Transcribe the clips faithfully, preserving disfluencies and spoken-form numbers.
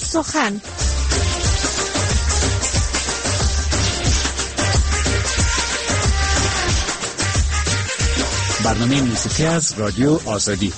سخن. برنامه موسیقی از رادیو آزادی.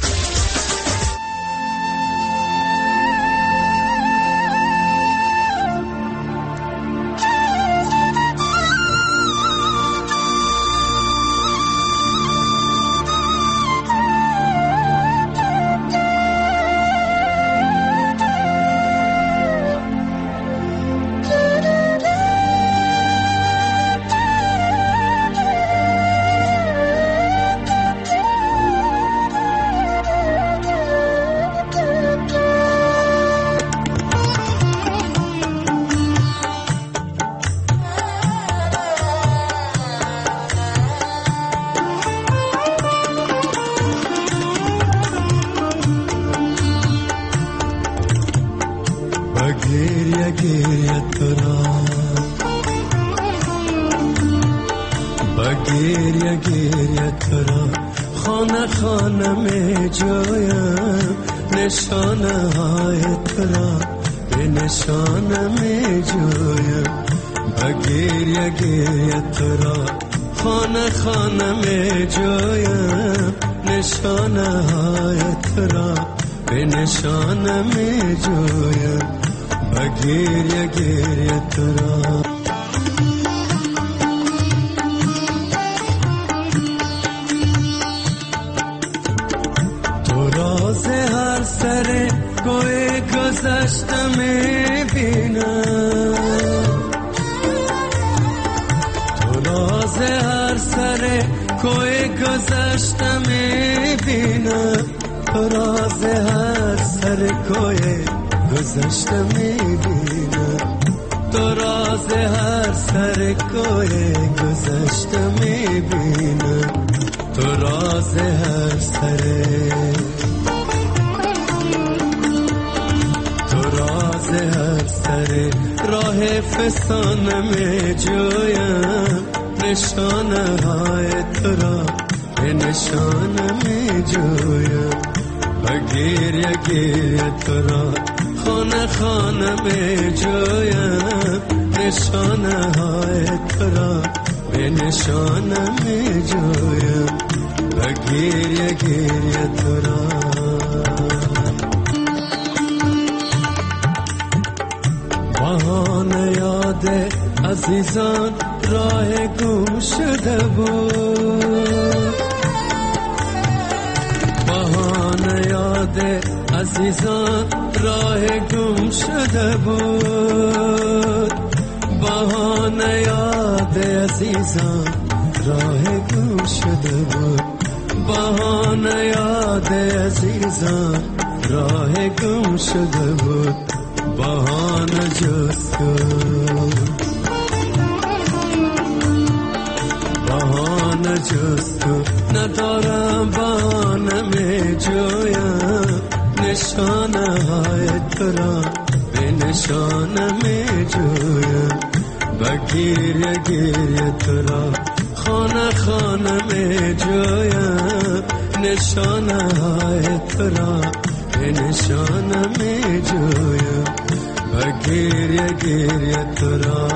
عزیزان راه گم شده بود، بهانه یاد عزیزان راه گم شده بود، بهانه یاد عزیزان راه گم شده بود، بهانه یاد عزیزان راه گم شده بود، بهانه جز بهانه جز تو ندارم، بهانه می جویم نشانه های تو را به نشانه می جویم، و گریه گریه تو را خانه خانه می جویم نشانه های تو را به نشانه می جویم، و گریه گریه تو را.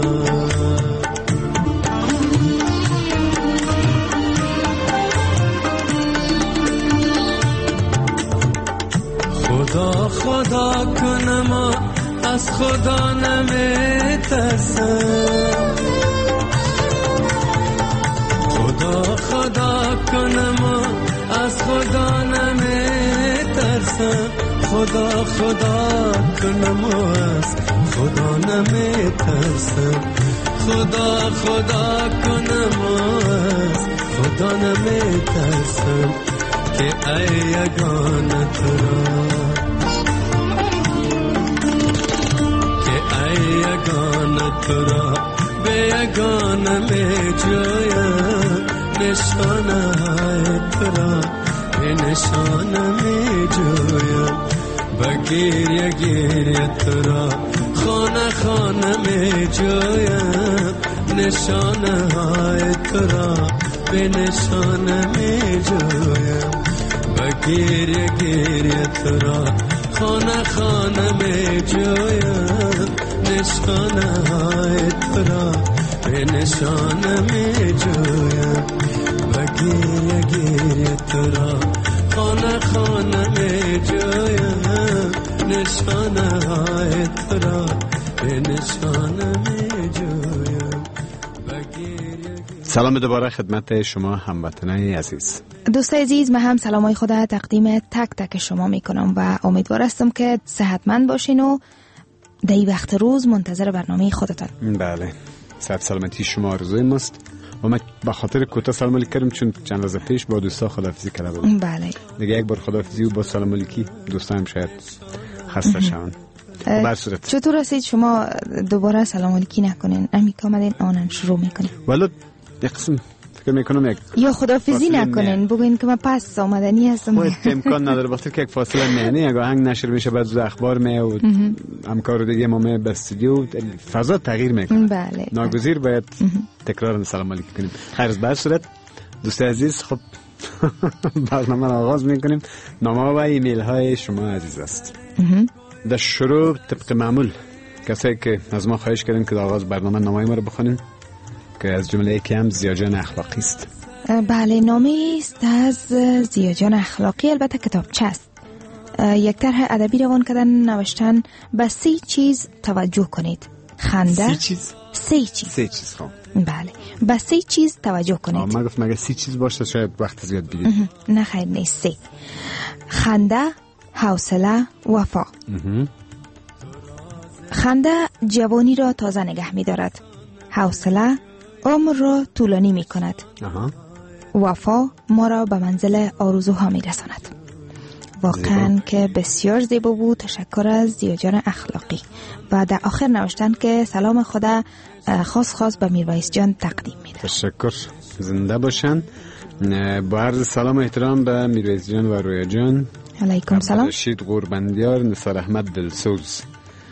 خدا خدا کنم از خدا نمی ترسم، خدا خدا کنم از خدا نمی ترسم، خدا خدا کنم از خدا نمی ترسم، خدا خدا کنم از خدا نمی ترسم، که ای یگانه تو را، یگانه تو را به یگانه می جویم نشانه های تو را به نشانه می جویم، و گریه گریه تو را خانه خانه می جویم نشانه های تو را به نشانه می جویم، و گریه گریه تو را خانه خانه می جویم نشانه های تو را به نشانه می جویم و گریه گریه تو را خانه خانه می جویم نشانه های تو را به نشانه می جویم و گریه. سلام دوباره خدمت شما هموطنان عزیز. دوستای عزیز، من هم سلامای خدا تقدیم تک تک شما میکنم و امیدوار هستم که صحتمند باشین و در این وقت روز منتظر برنامه خودتان. بله، صحت سلامتی شما آرزوی ماست و من به خاطر کوتاه سلام علیک کردم چون چند روز پیش با دوستا خداحافظی کرده بودم. بله. دیگه یک بار خداحافظی و با سلام علیکی دوستا هم شاید خسته شون. به صورت چطور هستید شما؟ دوباره سلام علیکی نکنین، امی که آمدین آنن شروع میکنین. ولو یک قسم فکر میکنم یک یا خداحافظی نکنین، بگوین که من پس آمدنی هستم. خود امکان نداره وقتی که یک فاصله میانه یک آهنگ نشر میشه بعد از اخبار می و همکار دیگه ما می به استودیو فضا تغییر میکنه. بله. ناگزیر باید تکرار سلام علیک کنیم. خیر، به صورت دوست عزیز، خب برنامه را آغاز میکنیم. نامه و ایمیل های شما عزیز است. در شروع طبق معمول کسایی که از ما خواهش کردیم که در آغاز برنامه نامه ما رو بخونیم که از جمله یکی هم زیاجان اخلاقی است. بله، نامه است از زیاجان اخلاقی، البته کتابچه است. یک طرح ادبی روان کردن، نوشتن به سه چیز توجه کنید. خنده. سه چیز؟ سه چیز. سه چیز خب. بله، به سه چیز توجه کنید. من گفتم اگه سه چیز باشه شاید وقت زیاد بگیرید. نه خیر، نیست. سه: خنده، حوصله، وفا. خنده جوانی را تازه نگه می دارد. حوصله عمر را طولانی می کند. وفا ما را به منزل آرزوها می رساند. واقعا که بسیار زیبا بود. تشکر از زیاجان اخلاقی. و در آخر نوشتن که سلام خدا خاص خاص به میرویس جان تقدیم می دارد. تشکر، زنده باشن. با عرض سلام و احترام به میرویس جان و رویا جان. علیکم سلام. رشید قوربندیار، نثار احمد دلسوز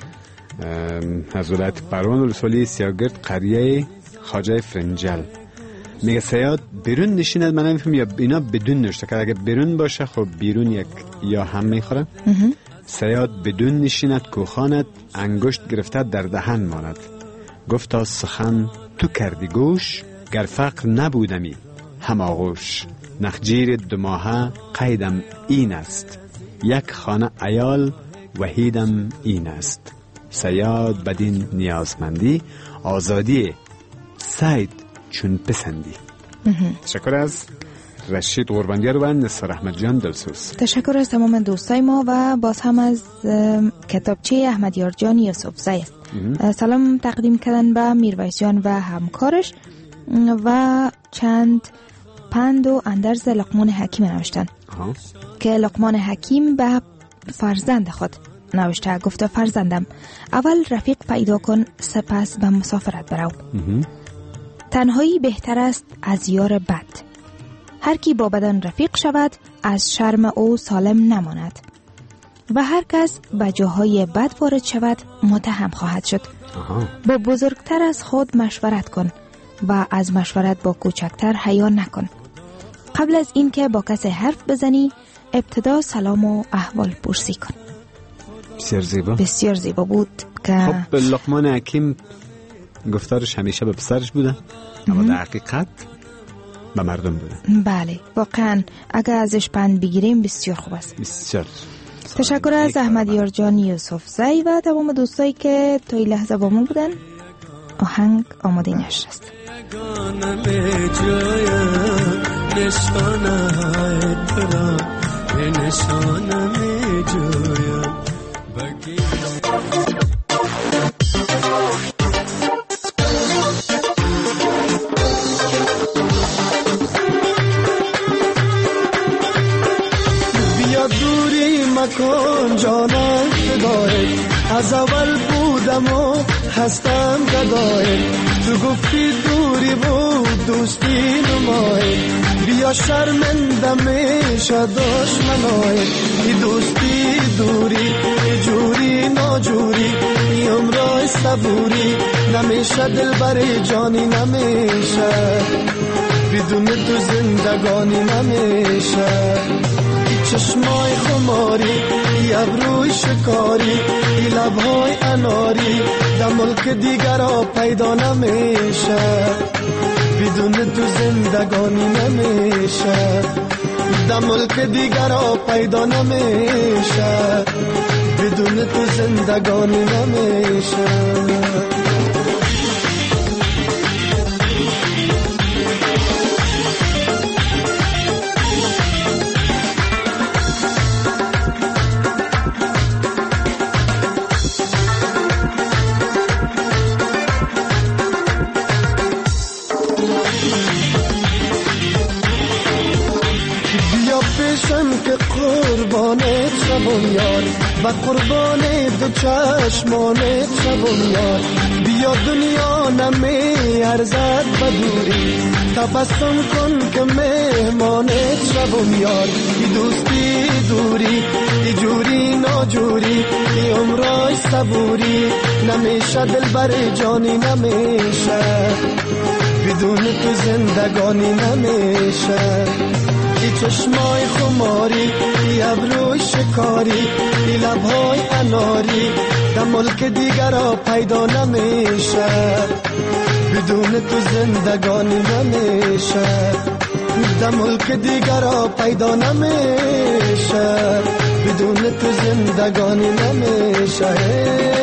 از ولایت پروان، ولسوالی سیاگرد، قریه خواجه فرنجل. میگه سیاد بیرون نشیند. من نمیفهم یا اینا بدون نشته که اگه بیرون باشه خب بیرون یک یا هم میخوره. سیاد بدون نشیند کوخاند، انگشت گرفته در دهن ماند. گفتا سخن تو کردی گوش، گر فقر نبودمی هم آغوش. نخجیر دو ماهه قیدم این است، یک خانه عیال وحیدم این است. سیاد بدین نیازمندی، آزادی سید چون پسندی. تشکر از رشید قوربندیار و نثار احمد جان دلسوز. تشکر از تمام دوستای ما و باز هم از کتابچه احمدیار جان یوسفزی است. سلام تقدیم کردن به میرویس جان و همکارش و چند پند و اندرز لقمان حکیم نوشتن. آه. که لقمان حکیم به فرزند خود نوشته. گفته فرزندم، اول رفیق پیدا کن، سپس به مسافرت برو. تنهایی بهتر است از یار بد. هر کی با بدان رفیق شود، از شرم او سالم نماند و هر کس به جاهای بد وارد شود متهم خواهد شد. آها. با بزرگتر از خود مشورت کن و از مشورت با کوچکتر حیا نکن. قبل از این که با کسی حرف بزنی، ابتدا سلام و احوال پرسی کن. بسیار زیبا. بسیار زیبا بود که خب لقمان حکیم گفتارش همیشه به پسرش بوده اما در حقیقت به مردم بوده. بله، واقعا اگر ازش پند بگیریم بسیار خوب است. بسیار. تشکر از احمدیار جان یوسفزی و تمام دوستایی که تا این لحظه با ما بودن. آهنگ آماده نشر است. بیا دوری مکن جانم فدای، از اول بودم و هستم گدای. تو گفتی دوری بود دوستی نمای، بیا شرمنده میشه دشمنای. ای دوستی دوری جوری ناجوری، ای عمرای صبوری نمیشه، دل بر جانی نمیشه، بدون تو زندگانی نمیشه. چشمای خماری ای ابروی شکاری ای لبهای اناری در ملک دیگرها پیدا نمیشه بدون تو زندگانی نمیشه در ملک دیگرها پیدا نمیشه بدون تو زندگانی نمیشه که قربانت شبم یار و قربان دو چشمانت شبم یار بیا دنیا نمی ارزد و دوری تبسم کن که مهمانت شبم یار ای دوستی دوری ای جوری ناجوری ای عمرای صبوری نمیشه دل بر جانی نمیشه بدون تو زندگانی نمیشه ای چشمای خماری ای ابروی شکاری ای لبهای اناری در ملک دیگرها پیدا نمیشه بدون تو زندگانی نمیشه در ملک دیگرها پیدا نمیشه بدون تو زندگانی نمیشه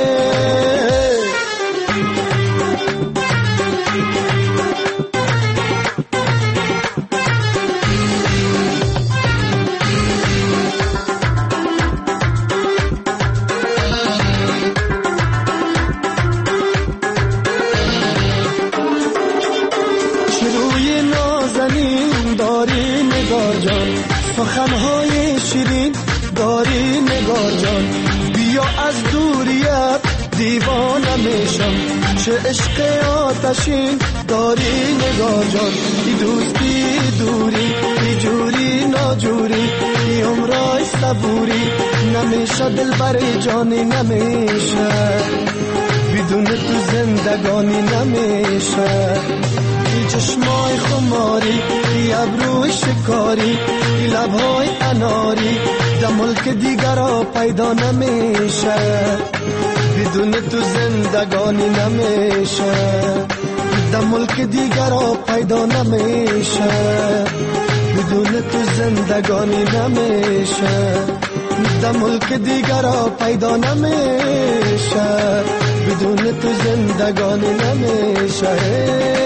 سخنهای شیرین داری نگار جان بیا از دوریت دیوانه میشم چه عشق آتشین داری نگار جان ای دوستی دوری ای جوری ناجوری ای عمرای صبوری نمیشه دل بر جانی نمیشه بدون تو زندگانی نمیشه ای چشمای خماری ای ابروی شکاری ای لبهای اناری در ملک دیگرها پیدا نمیشه بدون تو زندگانی نمیشه در ملک دیگرها پیدا نمیشه بدون تو زندگانی نمیشه در ملک دیگرها پیدا نمیشه بدون تو زندگانی نمیشه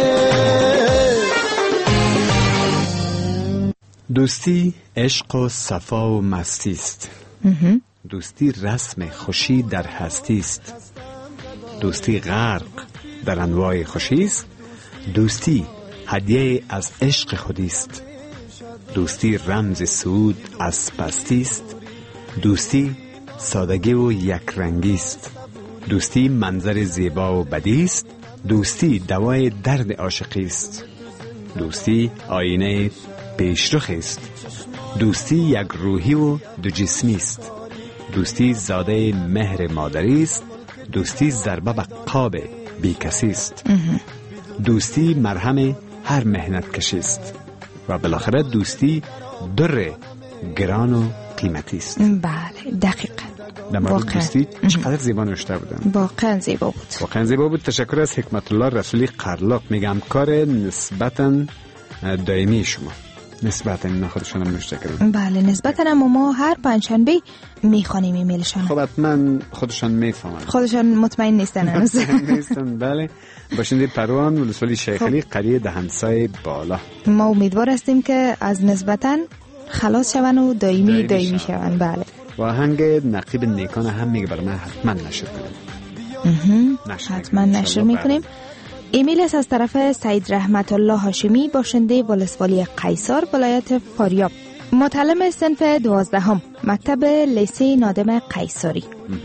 دوستی عشق و صفا و مستی است. دوستی رسم خوشی در هستی است. دوستی غرق در انواع خوشی است. دوستی هدیه از عشق خودی است. دوستی رمز سعود از پستی است. دوستی سادگی و یک رنگی است. دوستی منظر زیبا و بدی است. دوستی دوای درد عاشقی است. دوستی آینه پیشرخ است. دوستی یک روحی و دو جسمی است. دوستی زاده مهر مادری است. دوستی ضربه به قاب بی کسی است. دوستی مرهم هر مهنت کشی است. و بالاخره دوستی در گران و قیمتی است. بله دقیقاً. در مورد دوستی چقدر زیبا نوشته بودن. واقعا زیبا بود. واقعا زیبا بود. تشکر از حکمت الله رسولی قرلاق. میگم کار نسبتاً دائمی شما. نسبتاً اینا خودشون هم نوشته کردن. بله نسبتاً، اما ما هر پنجشنبه میخوانیم ایمیلشان. خب حتما خودشان میفهمن. خودشان مطمئن نیستن هنوز. نیستن. بله. باشنده پروان ولسوالی شیخ علی قریه دهنسای بالا. ما امیدوار هستیم که از نسبتاً خلاص شون و دائمی دائمی, دائمی شون. بله. و آهنگ نقیب نیکان هم میگه برای من حتما نشر کنیم. حتما نشر میکنیم. ایمیل است از طرف سید رحمت الله هاشمی، باشنده ولسوالی قیصر ولایت فاریاب، متعلم صنف دوازدهم مکتب لیسه نادم قیصری.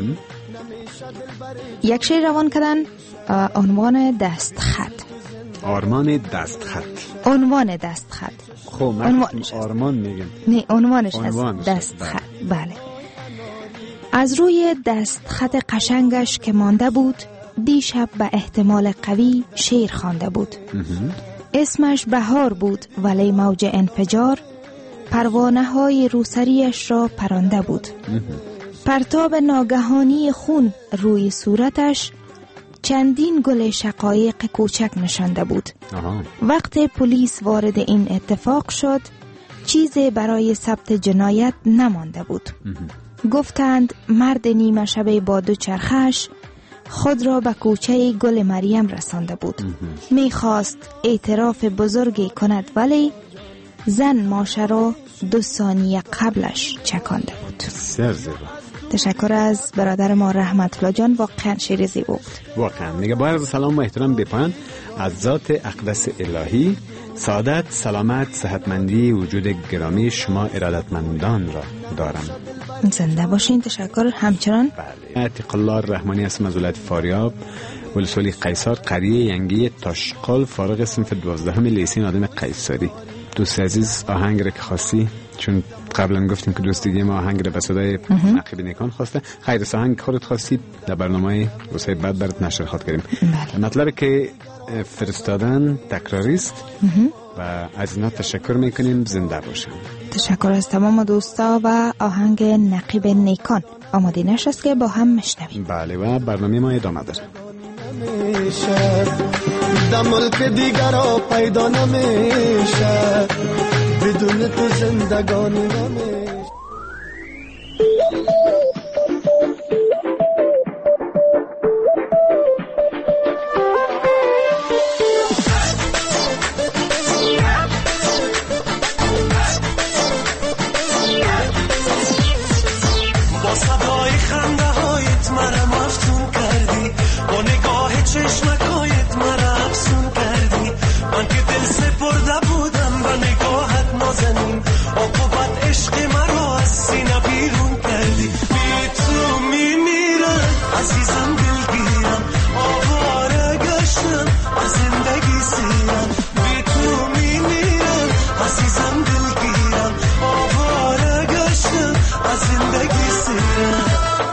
یک شعر روان کردن، عنوان دستخط. آرمان دستخط. عنوان دستخط. خب من آرمان میگم. نه عنوانش هست دستخط. بله. از روی دستخط قشنگش که مانده بود، دیشب به احتمال قوی شعر خوانده بود. اسمش بهار بود ولی موج انفجار پروانه های روسریش را پرانده بود. پرتاب ناگهانی خون روی صورتش چندین گل شقایق کوچک نشانده بود. آها. وقتی پلیس وارد این اتفاق شد چیزی برای ثبت جنایت نمانده بود. گفتند مرد نیمه شبه با دو چرخش خود را به کوچه گل مریم رسانده بود. میخواست اعتراف بزرگی کند ولی زن ماشه را دو ثانیه قبلش چکانده بود. بسیار زیبا. تشکر از برادر ما رحمت الله جان، واقعا شعر زیبا بود. واقعا میگه با عرض سلام و احترام بپایان از ذات اقدس الهی سعادت، سلامت، صحتمندی وجود گرامی شما ارادتمندان را دارم. زنده باشین. تشکر. همچنان بله. عتیق الله الرحمانی هستم از ولایت فاریاب، ولسوالی قیصر، قریه ینگی تاشقال، فارغ صنف دوازدهم لیسه نادم قیصری. دوست عزیز آهنگ را که خواستی، چون قبلا گفتیم که دوستگی ما آهنگ را به صدای نقیب نیکان خواسته، خیر است آهنگ خودت خواستی در برنامه روزهای بعد برات نشر خواهد کردیم. بله. مطلب که فرستادن تکراری است و از اینا تشکر میکنیم. زنده باشن. تشکر از تمام دوستا و آهنگ نقیب نیکان آماده نشست که با هم مشنویم. بله و برنامه ما ادامه داره. در ملک دیگرها پیدا نمیشه، بدون تو زندگانی نمیشه. با صدای خنده هایت مرا مفتون کردی، با نگاه چشمکایت مرا افسون کردی. من که دل سپرده بودم به نگاهت نازنین، عاقبت عشق مرا از سینه بیرون کردی. بی تو میمیرم عزیزم، دلگیرم، آواره گشتم از زندگی سیرم. بی تو میمیرم عزیزم، دلگیرم، آواره گشتم از زندگی سیرم.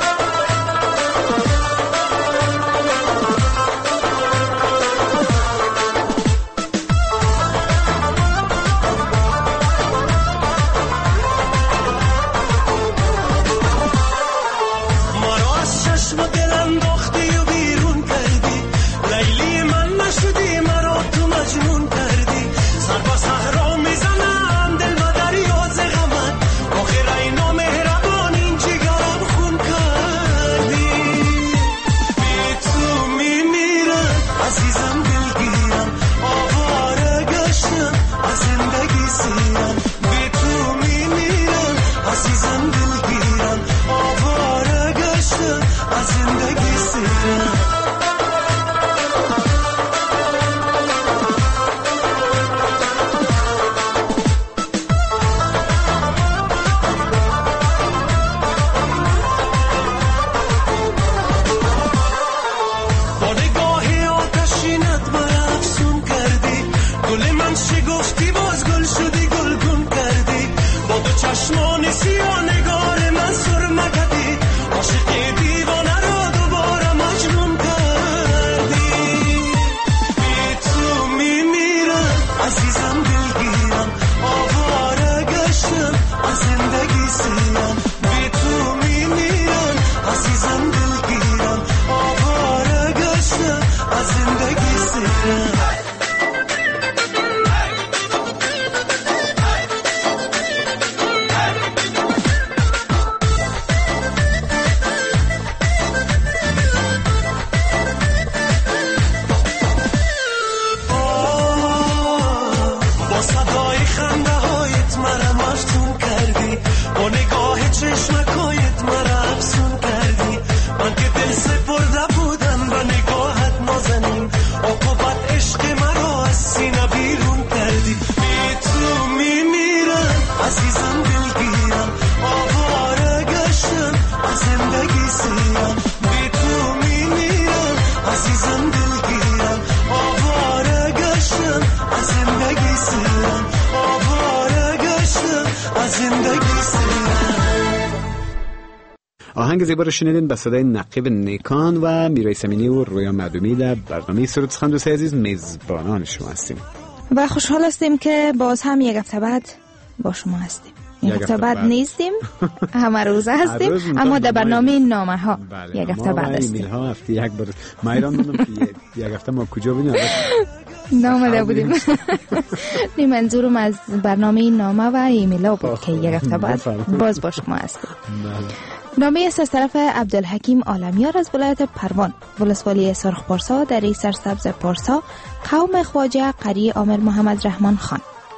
آهنگ زیبا رو شنیدین به صدای نقیب نیکان و میرای سمینی و رویا معدومی در برنامه سرود سخن. دوست عزیز میزبانان شما هستیم و خوشحال هستیم که باز هم یک هفته بعد با شما هستیم. یک هفته بعد نیستیم، همه روز هستیم، اما در برنامه نامه ها یک هفته بعد هستیم. ایمیل ها هفته یک بار ما ایران بودم که یک هفته ما کجا بودیم نامده بودیم. این منظورم از برنامه نامه و ایمیل ها بود که یک هفته بعد باز با شما هستیم. نامه است از طرف عبدالحکیم عالمیار از ولایت پروان، ولسوالی سرخ پارسا، دره سرسبز پارسا، قوم خواجه قری عامر محمد رحمان خان.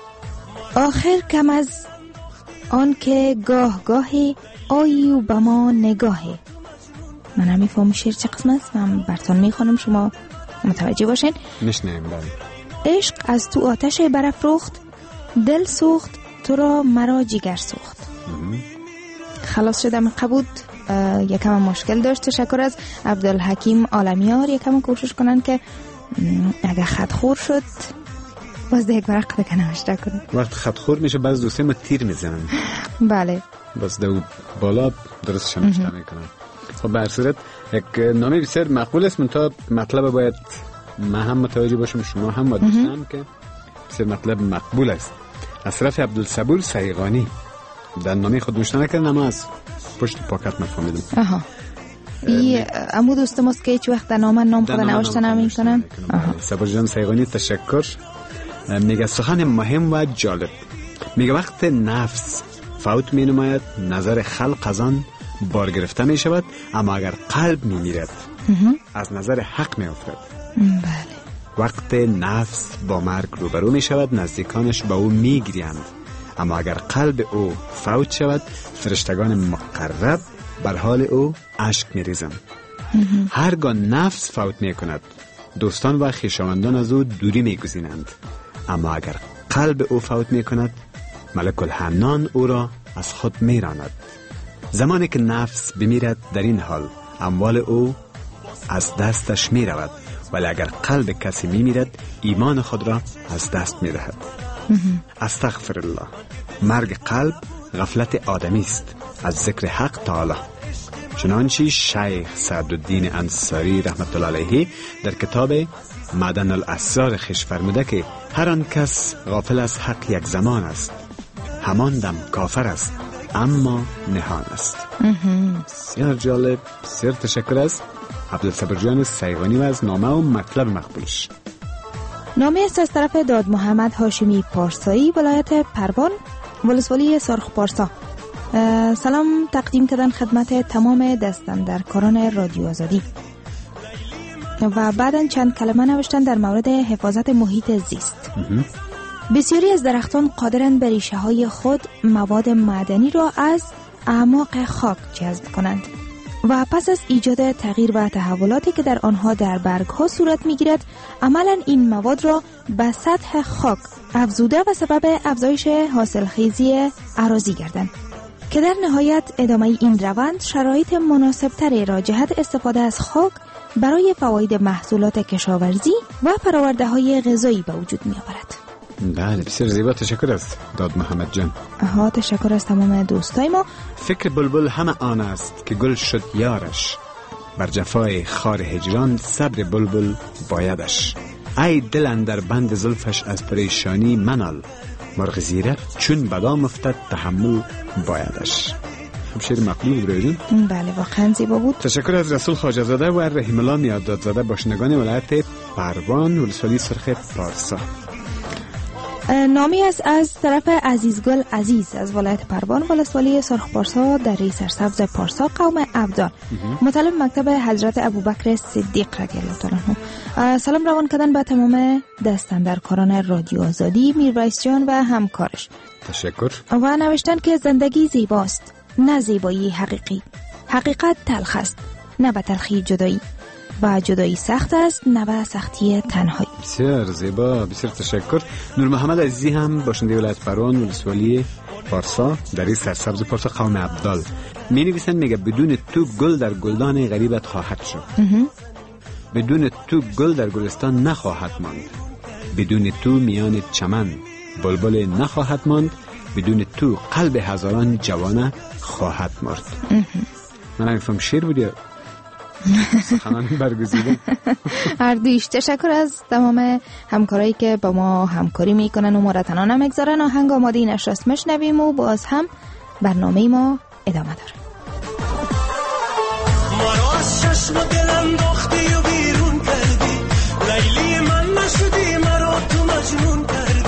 آخر کم از آن که گاه گاهی آیی و به ما نگاهی. من هم میفهم شیر چه قسم است، من براتون میخونم شما متوجه باشین. نشنیم. بله. عشق از تو آتش برافروخت، دل سوخت تو را مرا جگر سوخت. خلاص شدم قبود. یکم مشکل داشت. تشکر از عبدالحکیم عالمیار. یکم کوشش کنن که اگه خط خور شد باز ده یک برق بکنه اشتر کنه. وقت خط خور میشه بعض دوسته ما تیر میزنن. بله. باز دو بالا درست شمشته میکنن. خب به هر صورت یک نامه بسیار مقبول است، منتها مطلب باید ما هم متوجه باشم، شما هم باید باشم که بسیار مطلب مقبول است. از طرف عبدالصبور سیغانی در نامه خود نوشته نکردن، اما از پشت پاکت مفهمیدم. آها. ای امو دوست ماست که هیچ وقت در نامه نام خود نوشته نمیکنن. صبور جان سیغانی تشکر. میگه سخن مهم و جالب. میگه وقت نفس فوت می نماید نظر خلق از آن بار گرفته می شود، اما اگر قلب می میرد از نظر حق می افتد. بله. وقت نفس با مرگ روبرو می شود، نزدیکانش با او می گریند، اما اگر قلب او فوت شود فرشتگان مقرب بر حال او اشک می ریزند. هرگاه نفس فوت می کند دوستان و خویشاوندان از او دوری می گزینند، اما اگر قلب او فوت می کند ملک الحنان او را از خود می راند. زمانی که نفس بمیرد در این حال اموال او از دستش می رود، ولی اگر قلب کسی می میرد ایمان خود را از دست می دهد. استغفر الله. مرگ قلب غفلت آدمی است از ذکر حق تعالی. چنانچه شیخ سعدالدین انصاری رحمت الله علیه در کتاب معدن الاسرار خش فرموده که هر آن کس غافل از حق یک زمان است، همان دم کافر است، اما نهان است. بسیار جالب. بسیار تشکر از عبدالصبور جان سیغانی و از نامه و مطلب مقبولش. نامه است از طرف داد محمد هاشمی پارسایی، ولایت پروان، ولسوالی سرخ پارسا. سلام تقدیم کردن خدمت تمام دستاندرکاران رادیو آزادی و بعداً چند کلمه نوشتن در مورد حفاظت محیط زیست. بسیاری از درختان قادرند به ریشه های خود مواد معدنی را از اعماق خاک جذب کنند و پس از ایجاد تغییر و تحولاتی که در آنها در برگ ها صورت می گیرد عملاً این مواد را به سطح خاک افزوده و سبب افزایش حاصلخیزی اراضی گردند که در نهایت ادامه این روند شرایط مناسب تری را جهت استفاده از خاک برای فواید محصولات کشاورزی و پراورده های غذایی به وجود می آورد. بله بسیار زیبا. تشکر از داد محمد جان. ها تشکر از تمام دوستای ما. فکر بلبل همه آن است که گل شد یارش، بر جفای خار هجران صبر بلبل بایدش. ای دل اندر بند زلفش از پریشانی منال، مرغ زیرک چون بدام افتد تحمل بایدش. خب شعر مقبول بود جون. بله واقعا زیبا بود. تشکر از رسول خواجه زاده و رحیم الله میاداد زاده باشندگان ولایت پروان ولسوالی سرخ پارسا. نامی است از طرف عزیزگل عزیز از ولایت پروان ولسوالی سرخ پارسا دره سرسبز پارسا قوم عبدان، مطلب مکتب حضرت ابوبکر صدیق رضی الله تعالی عنه. سلام روان کردن به تمام دستاندرکاران رادیو آزادی، میرویس جان و همکارش. تشکر. و نوشتن که زندگی زیباست، نه زیبایی حقیقی. حقیقت تلخ است، نه به تلخی جدایی. و جدایی سخت است، نه به سختی تنهایی. بسیار زیبا. بسیار تشکر. نور محمد عزیزی هم باشنده ولایت پروان ولسوالی پارسا دره سرسبز پارسا قوم عبدال می نویسند، میگه بدون تو گل در گلدان غریبت خواهد شد، بدون تو گل در گلستان نخواهد ماند، بدون تو میان چمن بلبل نخواهد ماند، بدون تو قلب هزاران جوانه خواهد مرد. من نمیفهم شعر بود یا سخنان برگزیده. هر دویش تشکر از تمام همکارایی که با ما همکاری میکنن و ما را تنها نمیگذارن. آهنگ آماده این نشست مشنویم و باز هم برنامه ما ادامه داره. مرا از چشم و دل انداختی و بیرون کردی، لیلی من نشدی، مرا تو مجنون کردی.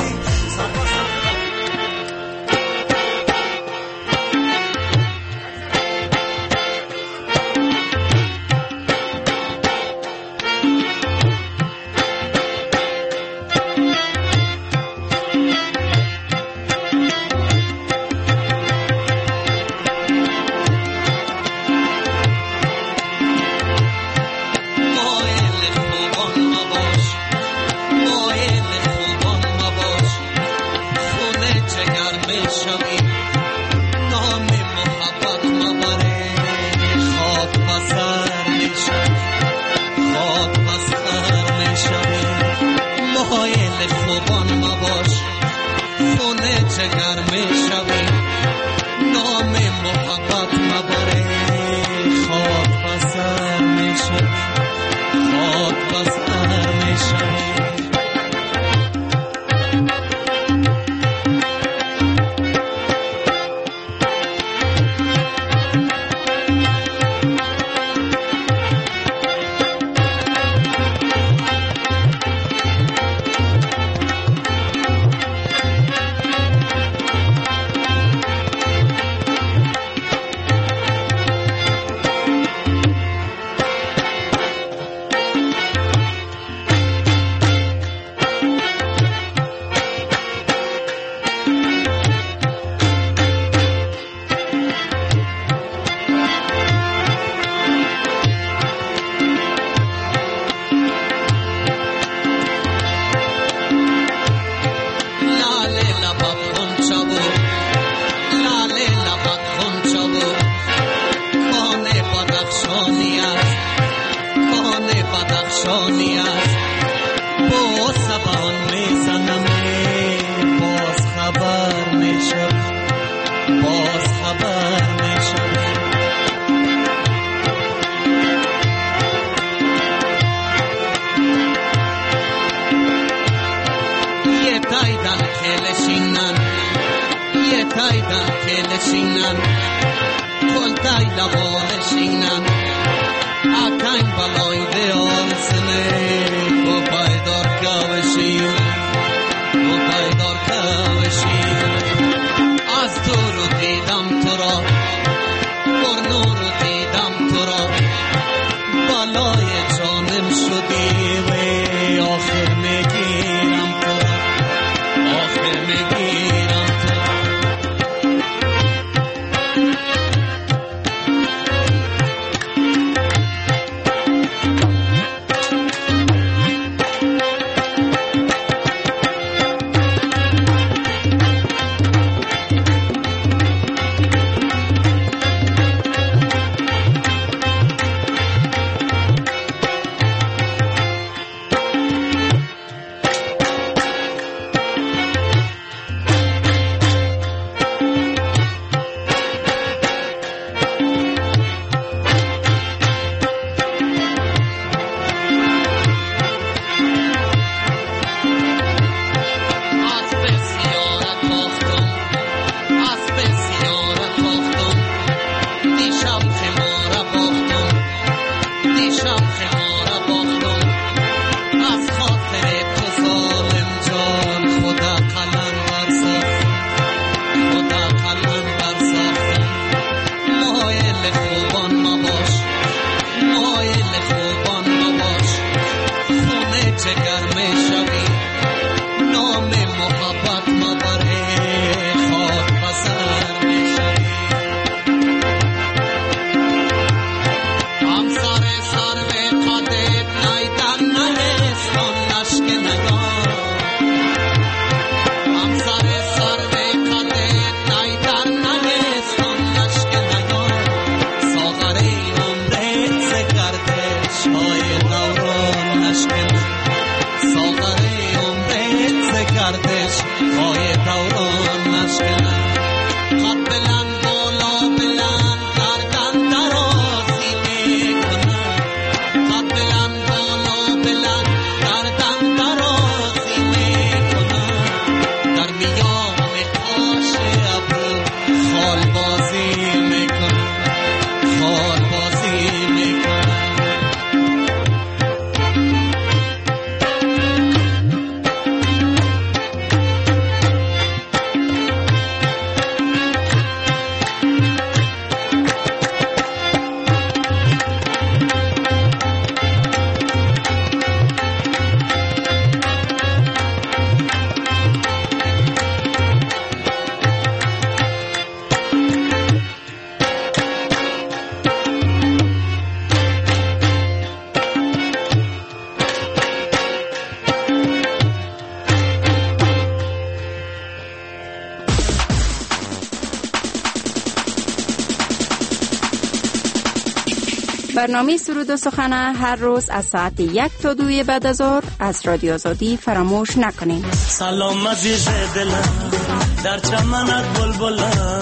برنامه سرود و سخن هر روز از ساعت یک تا دوی بعد از ظهر از رادیو آزادی فراموش نکنین. سلام عزیز دلم در چمنت بلبلم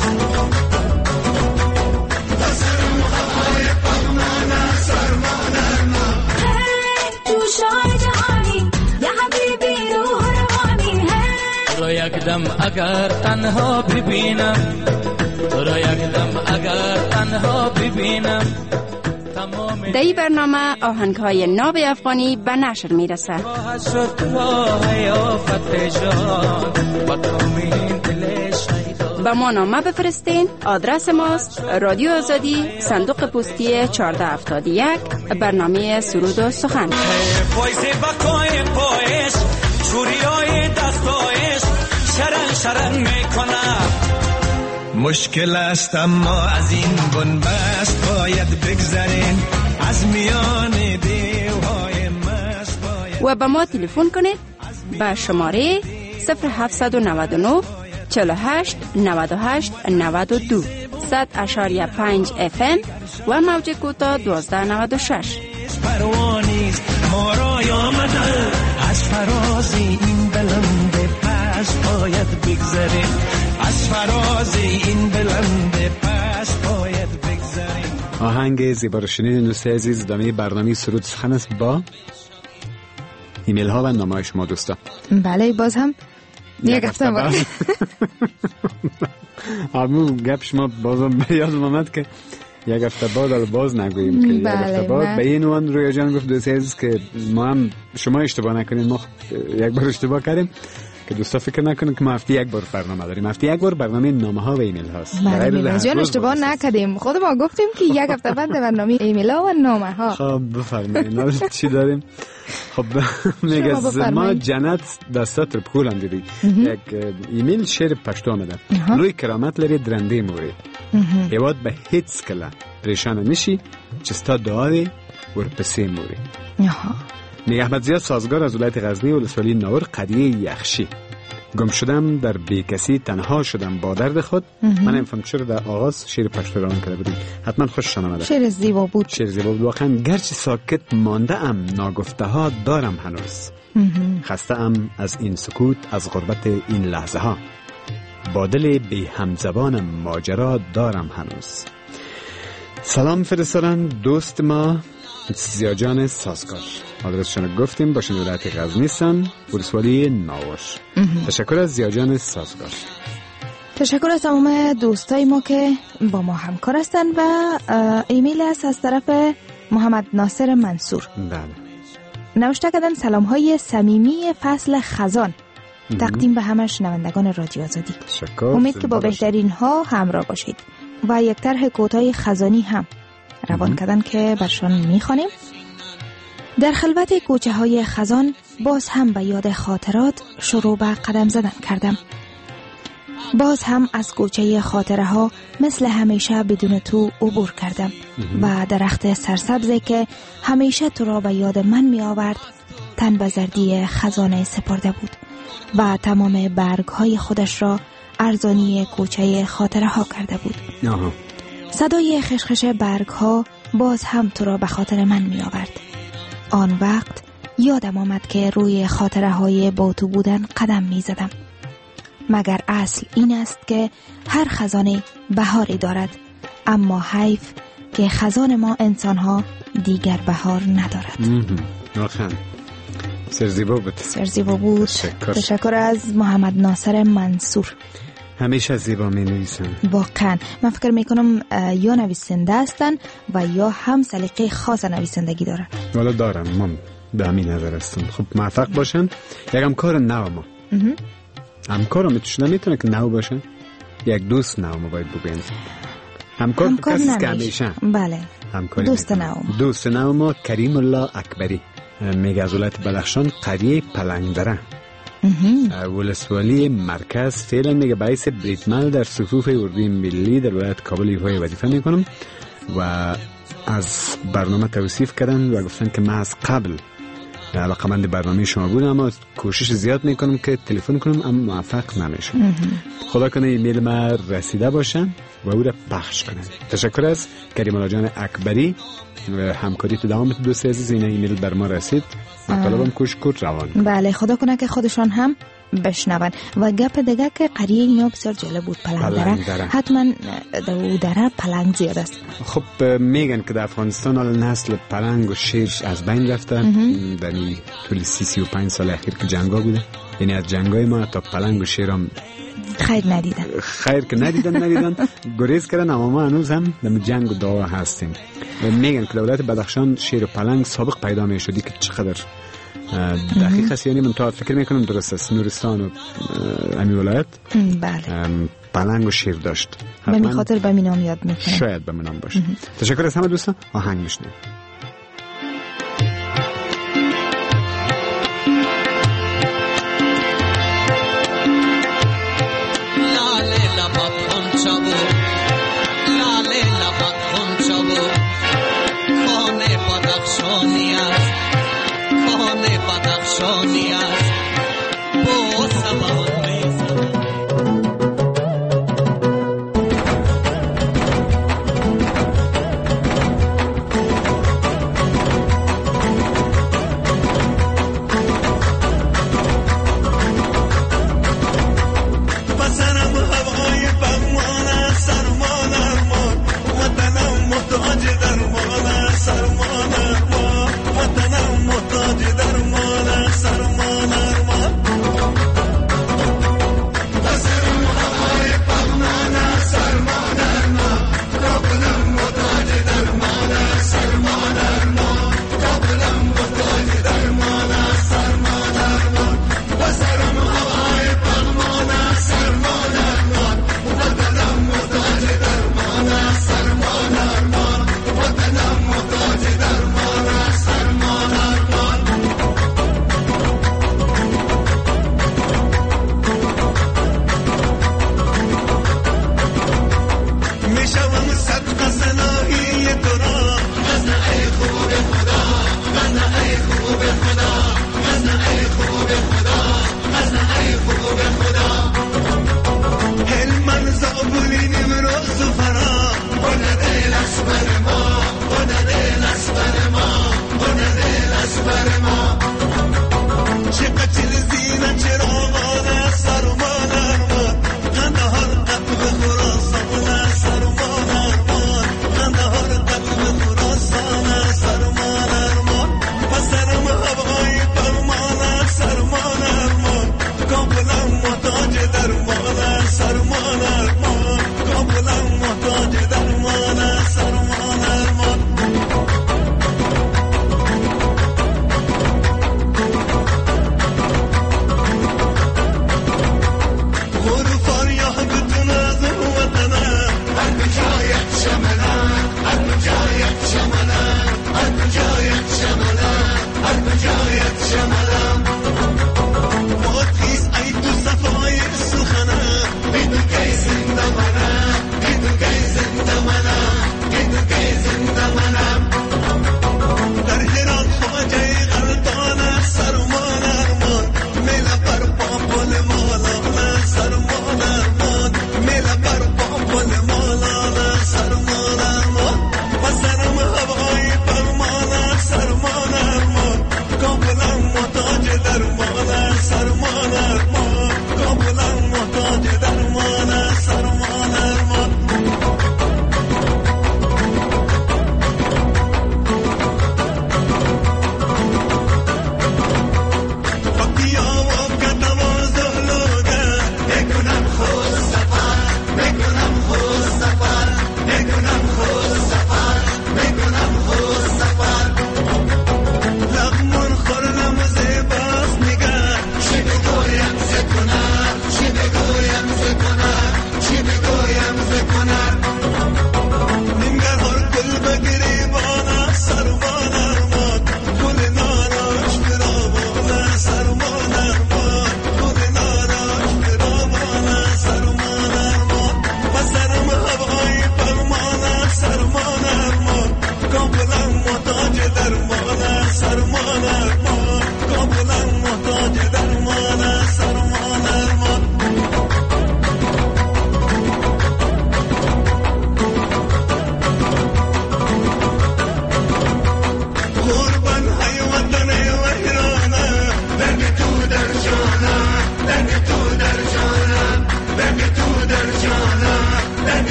تو یک دم اگر تنها ببینم تو را یک دم اگر تنها ببینم. در این برنامه آهنگ‌های ناب افغانی به نشر میرسه. با ما نامه بفرستین. آدرس ماست رادیو آزادی، صندوق پستی چهارده هفتاد و یک، برنامه سرود و سخن. شرن شرن میکنه مشکل است اما از این بنبست باید بگذرین از میان دیوهای مست باید. و به ما تلفن کنید به شماره صفر هفتصد و نود و نه چهل و هشت نود و هشت نود و دو صد اشاریه پنج اف ام و موج کوتاه دوازده نود و شش. پروانیز ما را آمده از فراز این بلند پس باید بگذریم از فراز این بلند پس باید بگذریم. آهنگ زیبا رو شنیدین دوست عزیز. ادامه برنامه سرود سخن است با ایمیل ها و نامه شما دوستا. بله باز هم یک هفته بعد همون گپ شما بازم بیاد اومد که یک هفته بعد باز نگوییم که یک هفته بعد. به این عنوان رویا جان گفت دوست عزیز که ما هم شما اشتباه نکنید، ما یک بار اشتباه کردیم که دوستا فکر نکنن که ما هفته یک بار برنامه داریم. هفته یک بار برنامه نامه ها و ایمیل هاست. ما جان اشتباه نکردیم، خود ما گفتیم که یک هفته بعد برنامه ایمیل ها و نامه ها. خب بفرمایید چی داریم. خب میگه ما جنت دستات رو پولم دیدی. یک ایمیل شعر پشتو آمده. روی کرامت لري درنده موری هیواد به هیچ کلا پریشان نشی چستا دعای ورپسې موری. میگه احمد زیاد سازگار از ولایت غزنی ولسوالی ناور قریه یخشی. گم شدم در بیکسی تنها شدم با درد خود. من نمی‌فهم چرا در آغاز شعر پشتو ران کرده بودیم. حتما خوششان آمده. شعر زیبا بود. شعر زیبا بود واقعا. گرچه ساکت مانده ام ناگفته ها دارم هنوز. خسته ام از این سکوت، از غربت این لحظه ها. با دل بی همزبانم ماجرا دارم هنوز. سلام فرستادن دوست ما زیاجان سازگار. آدرسشون گفتیم باشن ولایت غزنی سن ولسوالی ناور. تشکر از زیاجان سازگار. تشکر از تمام دوستای ما که با ما همکار هستن و ایمیل است از طرف محمد ناصر منصور. بله. نوشته کردن سلام های صمیمی فصل خزان تقدیم به همه شنوندگان رادیو آزادی. تشکر. امید که با بهترین ها همراه باشید و یک طرح کوتاه خزانی هم روان کردن که برشان میخوانیم. در خلوت کوچه های خزان باز هم به یاد خاطرات شروع به قدم زدن کردم. باز هم از کوچه خاطره ها مثل همیشه بدون تو عبور کردم و درخت سرسبزی که همیشه تو را به یاد من می آورد تن به زردی خزانه سپرده بود و تمام برگ های خودش را ارزانی کوچه خاطره ها کرده بود. آها. صدای خشخش برگ ها باز هم تو را به خاطر من می آورد. آن وقت یادم آمد که روی خاطره های با تو بودن قدم می زدم. مگر اصل این است که هر خزانه بهاری دارد، اما حیف که خزان ما انسان ها دیگر بهار ندارد. واقعا سرزیبا بود. سرزیبا بود. تشکر. تشکر از محمد ناصر منصور. همیشه زیبا می نویسن. واقعا من فکر می کنم یا نویسنده هستن و یا هم سلیقه خاص نویسندگی دارن. والا دارم، من به همین نظر هستم. خب موفق باشن. یک همکار نو ما همکار هم میتونه میتونه که نو باشه. یک دوست نو ما باید بگویم. همکار کسی که همیشه. بله. دوست نو دوست نو ما کریم الله اکبری میگه از ولایت بدخشان قریه پلنگدره ولسوالی مرکز. فعلا میگه باعث بریتمل در صفوف اردوی ملی در ولایت کابل ایفای وظیفه میکنم و از برنامه توصیف کردن و گفتن که من از قبل علاقمند برنامه شما بودم، اما کوشش زیاد میکنم که تلفن کنم اما موفق نمیشم. خدا کنه ایمیل ما رسیده باشن و او را پخش کنن. تشکر از کریم الله جان اکبری و همکاری تو دوام دوست عزیز. این ایمیل بر ما رسید، مطالبم کوشش کرد روان. بله، خدا کنه که خودشان هم بشنون. و گپ دیگه که قریه اینا بسیار جالب بود، پلنگ دره. حتما در او دره پلنگ زیاد است. خب میگن که در افغانستان حالا نسل پلنگ و شیر از بین رفته در این طول سی سی و پنج سال اخیر که جنگا بوده. یعنی از جنگای ما تا پلنگ و شیر هم خیر ندیدن. خیر که ندیدن ندیدن گریز کردن، اما ما هنوز هم در جنگ و دعوا هستیم. و میگن که دولت بدخشان شیر و پلنگ سابق پیدا میشدی که چقدر دقیق است. یعنی من تا فکر میکنم درست است، نورستان و امی ولایت بله پلنگ و شیر داشت. به می خاطر به می نام یاد میکنم، شاید به می نام باشه. تشکر از همه دوستان. آهنگ میشنیم.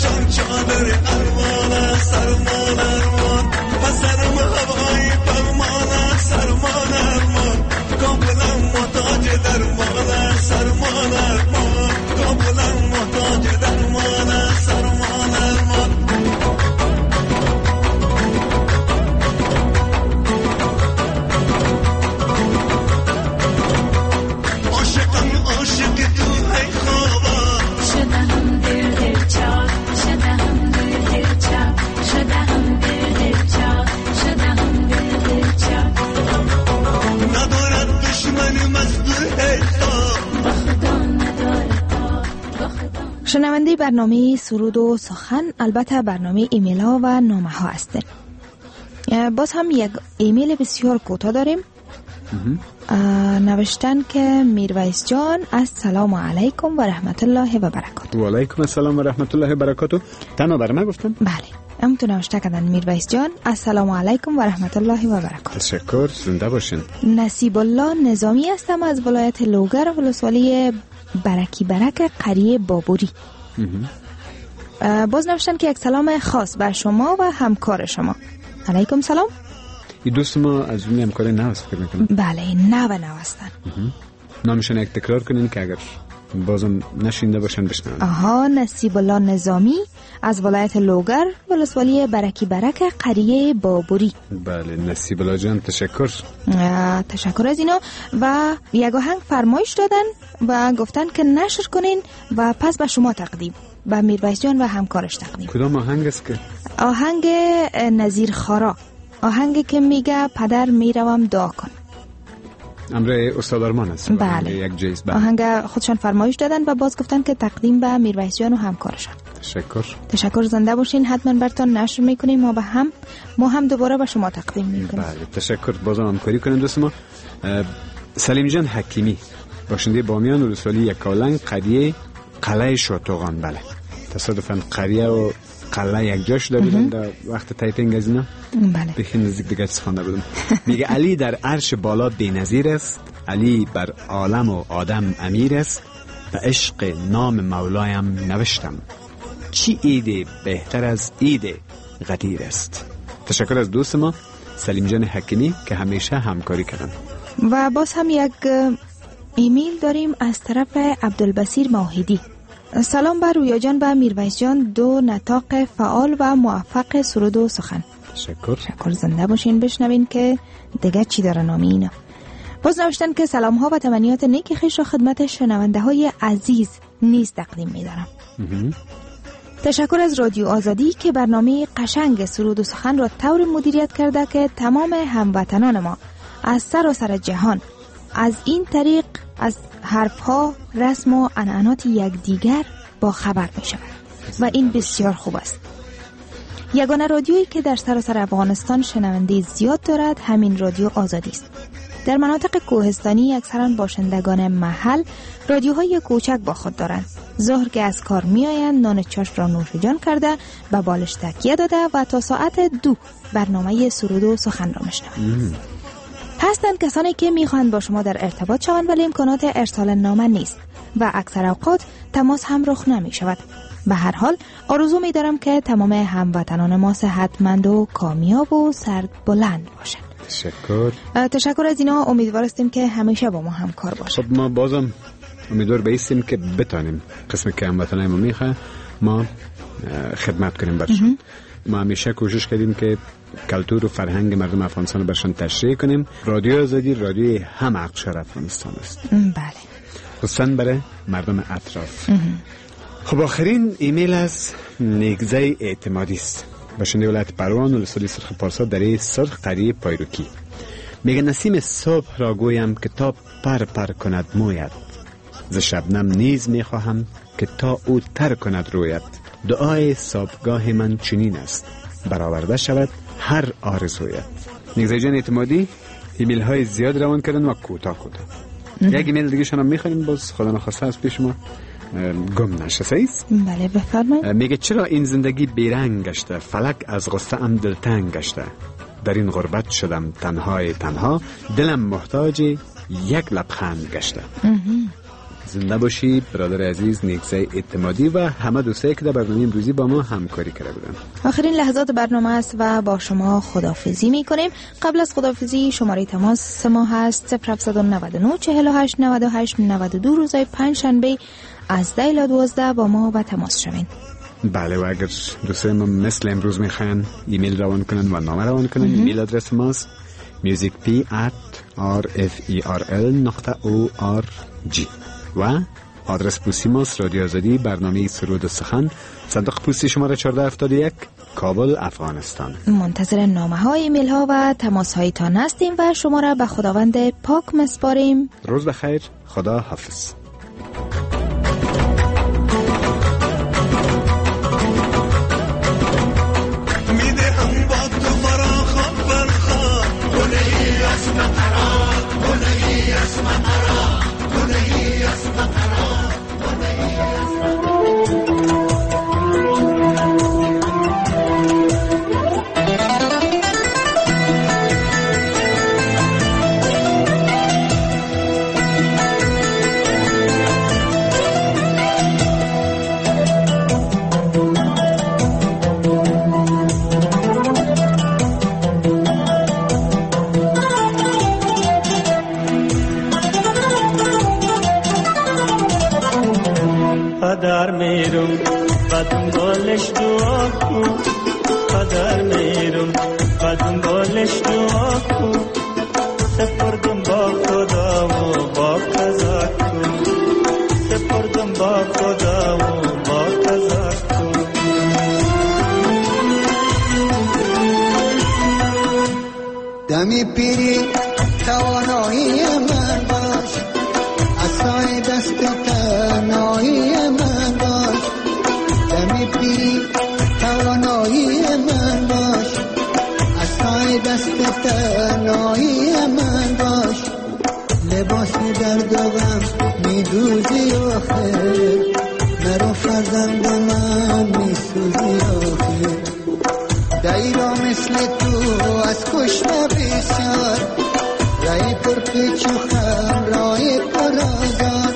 درخشان چادر ارمان سرمان ارمان پسرم هوای فرمان سرمان ارمان کاملا محتاج درمان سرمان ارمان کاملا محتاج درمان سرمان ارمان شنونده برنامه سرود و سخن، البته برنامه ایمیل ها و نامه ها هستند. باز هم یک ایمیل بسیار کوتاه داریم. نوشتن که میرویس جان السلام علیکم و رحمت الله و برکاته. و علیکم السلام و رحمت الله و برکاته. تنها برای من گفتن؟ بله، همونطور نوشته کردن میرویس جان السلام علیکم و رحمت الله و برکاته. تشکر، زنده باشین. نصیب الله نظامی هستم از ولایت لوگر، ولسوالی برکی برک قریه بابوری. باز نوشتن که یک سلام خاص بر شما و همکار شما. علیکم سلام. این دوست ما از اون همکار نو است فکر میکنم. بله، نو نو هستن. نامشون یک تکرار کنین که اگر بازم نشینده باشن بشنون. آها، نصیب الله نظامی از ولایت لوگر، ولسوالی برکی برک قریه بابوری. بله، نصیب الله جان تشکر. تشکر از اینا. و یک آهنگ فرمایش دادن و گفتن که نشر کنین و پس به شما تقدیم، به میرویس جان و همکارش تقدیم. کدام آهنگ است که؟ آهنگ نظیر خارا، آهنگی که میگه پدر میروم دعا کن. امر استاد آرمان است. بله، یک جیز. بله. آهنگ خودشان فرمایش دادن و باز گفتن که تقدیم به میرویس جان و همکارشان. تشکر. تشکر، زنده باشین. حتما براتون نشر میکنیم، ما به هم ما هم دوباره به شما تقدیم میکنیم. بله، تشکر. بازم همکاری کنیم دوست ما. سلیم جان حکیمی، باشنده بامیان، ولسوالی یکالنگ، قریه قلعه شاتوغان. بله، تصادفاً قریه و قلعه یک جا شده بودن در وقت تایپینگ از اینا. بله، بخین نزدیک دیگه چیز خوانده بودم. میگه علی در عرش بالا بی‌نظیر است، علی بر عالم و آدم امیر است، به عشق نام مولایم نوشتم، چی ایده بهتر از ایده غدیر است. تشکر از دوست ما سلیم جان حکیمی که همیشه همکاری کردن. و باز هم یک ایمیل داریم از طرف عبدالبصیر موحدی. سلام بر رویا جان و میرویس جان، دو نطاق فعال و موفق سرود و سخن. تشکر. تشکر، زنده باشین. بشنوین که دیگه چی داره نامی اینا. باز نوشتن که سلام ها و تمنیات نیک خویش را خدمت شنونده های عزیز نیز تقدیم می‌دارم. تشکر از رادیو آزادی که برنامه قشنگ سرود و سخن را طور مدیریت کرده که تمام هموطنان ما از سراسر جهان از این طریق از حرفها، رسم و عنعنات یکدیگر با خبر می شود و این بسیار خوب است. یگانه رادیویی که در سراسر افغانستان شنونده زیاد دارد همین رادیو آزادی است. در مناطق کوهستانی اکثرا باشندگان محل رادیوهای کوچک با خود دارند. ظهر که از کار می آیند نان چاش را نوش جان کرده به بالش تکیه داده و تا ساعت دو برنامه سرود و سخن را میشنوند. هستند کسانی که میخواهند با شما در ارتباط شوند ولی امکانات ارسال نامه نیست و اکثر اوقات تماس هم رخ نمی شود. به هر حال آرزو می دارم که تمام هموطنان ما صحتمند و کامیاب و سر بلند باشند. تشکر. تشکر از اینا. امیدوار هستیم که همیشه با ما همکار باشند. خب ما بازم امیدوار بایستیم که بتانیم قسمی که هموطنان ما میخواه ما خدمت کنیم برشون. ما همیشه کوشش کردیم که کلتور و فرهنگ مردم افغانستان برشان تشریح کنیم. رادیو آزادی رادیوی هم اقشار افغانستان است. بله، خصوصا برای مردم اطراف. خب آخرین ایمیل از نیگزه اعتمادی است، باشنده ولایت پروان، ولسوالی سرخ پارسا، دره سرخ، قریه پایروکی. میگه نسیم صبح را گویم که تا پر پر کند مویت، ز شبنم نیز میخواهم که تا او تر کند رویت. دعای صبحگاه من چنین است، برآورده شود هر آرزویت. نیگزه جان اعتمادی ایمیل های زیاد روان کردن و کوتاه کوتاه. یک ایمیل دیگه شما میخوایم، باز خدا نخواسته از پیش ما گم نشه. سیست؟ بله بفرمایید. میگه چرا این زندگی بیرنگ گشته، فلک از غصه ام دلتنگ گشته، در این غربت شدم تنهای تنها، دلم محتاج یک لبخند گشته. زنده باشی برادر عزیز نیکزای اعتمادی و همه دوستایی که در برنامه امروزی با ما همکاری کرده بودن. آخرین لحظات برنامه است و با شما خداحافظی می‌کنیم. قبل از خداحافظی شماره تماس ما هست صفر هفت نه نه چهل و هشت نود و هشت نود و دو. روزهای پنج شنبه از ده تا دوازده با ما به تماس شوین. بله و اگر دوستای ما مثل امروز میخواین ایمیل روان کنن و نامه روان کنن، ایمیل آدرس ماست musicp at rferl نقطه org و آدرس پستی ماست رادیو آزادی، برنامه سرود و سخن، صندوق پستی شماره چهارده هفتاد و یک، کابل، افغانستان. منتظر نامه ها، ایمیل ها و تماس هایتان هستیم و شما را به خداوند پاک مسپاریم. روز بخیر، خدا حافظ. قدر میرم و دنبالش دعا کن، قدر میرم و دنبالش دعا کن، سپردم با خدا و با قضا کن، سپردم با خدا و با قضا کن. دمی پیری توانایی من باش، عصای دست تنهایی من باش، دمی پیری توانایی من باش، عصای دست تنهایی من باش، لباس درد و غم میدوزی آخر، مرا فرزند من میسوزی آخر، دایرا مثل تو از کشته بسیار، رای پر پیچ و خم رای پر آزاد،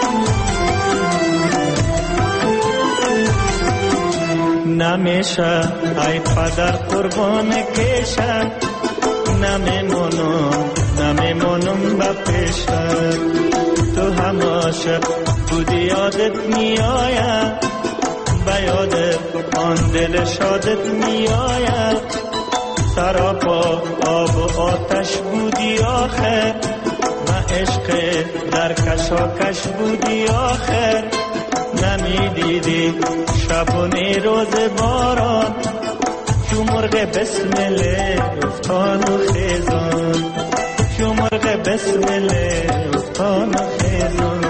نمیشه ای پدر قربان کشم، نمیمونم نمیمونم با پیشم، تو هم عاشق بودی یادت میآید، به یادت آن دل شادت میآید، سراپا آب و آتش بودی آخر، من عشق در کشاکش بودی آخر، نمیدیدی شب و روز باران، چو مرغ بسمله افتان و خیزان، چو مرغ بسمله افتان و خیزان.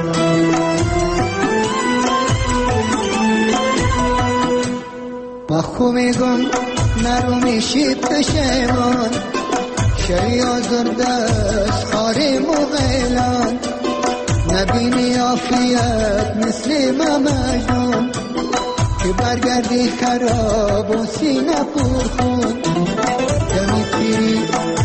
با خوبیگم نرو میشی پشیمان، شوی آزرده از خاری مغیلان، نبینی عافیت مثل ما مجنون، که برگردی خراب و سینه پر خون، دمی پیری